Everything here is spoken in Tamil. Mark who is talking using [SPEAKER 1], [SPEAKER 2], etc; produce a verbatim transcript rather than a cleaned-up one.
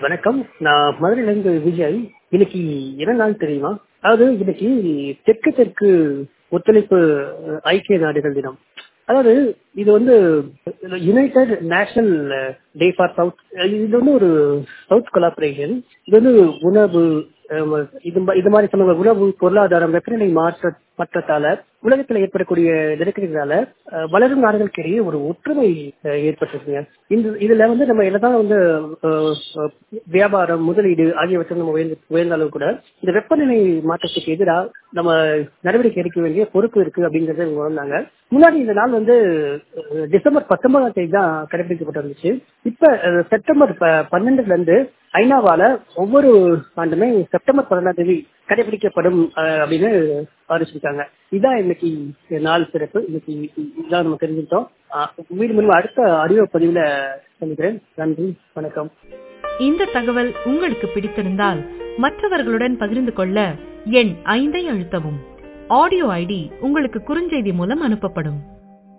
[SPEAKER 1] வணக்கம். நான் மதுரையிலிருந்து விஜய். இன்னைக்கு என்ன நாள் தெரியுமா? அதாவது இன்னைக்கு தெற்கு தெற்கு ஒத்துழைப்பு அஹ், ஐக்கிய நாடுகள் தினம். அதாவது இது வந்து United National Day for South. இது வந்து ஒரு சவுத் கொலாபரேஷன். இது வந்து உணவு அஹ், இது ம- இது மாதிரி சமூக உணவு, பொருளாதாரம், வெப்பநிலை மாற்ற மாற்றத்தால உலகத்தில் ஏற்படக்கூடிய நெருக்கடிகளால அஹ், வளரும் நாடுகளுக்கு இடையே ஒரு ஒற்றுமை அஹ், ஏற்பட்டிருக்குங்க. இந்த இதுல வந்து நம்ம என்னதான் வந்து அஹ், அஹ், வியாபாரம், முதலீடு ஆகியவற்றை நம்ம உயர்ந்த உயர்ந்தாலும் கூட இந்த வெப்பநிலை மாற்றத்துக்கு எதிராக நம்ம நடவடிக்கை எடுக்க வேண்டிய பொறுப்பு இருக்கு அப்படிங்கறத இவங்க உணர்ந்தாங்க. முன்னாடி இந்த நாள் வந்து அஹ், டிசம்பர் பத்தொன்பதாம் தேதி தான் கடைபிடிக்கப்பட்டு இருந்துச்சு. இப்ப அஹ், செப்டம்பர் ப- பன்னெண்டுல இருந்து ஐநாவால ஒவ்வொரு ஆண்டுமே செப்டம்பர் பதினொன்றாம் தேதி கடைபிடிக்கப்படும் அஹ், அப்படின்னு அறிவிச்சிருக்காங்க. இதான் இன்னைக்கு நாள் சிறப்பு. இன்னைக்கு இதான் நம்ம தெரிஞ்சுக்கிட்டோம். அஹ், மீண்டும் மீண்டும் அடுத்த அறிவு பதிவுல சந்திக்கிறேன். நன்றி, வணக்கம்.
[SPEAKER 2] இந்த தகவல் உங்களுக்கு பிடித்திருந்தால் மற்றவர்களுடன் பகிர்ந்து கொள்ள எண் ஐந்தை அழுத்தவும். ஆடியோ ஐடி உங்களுக்கு குறுஞ்செய்தி மூலம் அனுப்பப்படும்.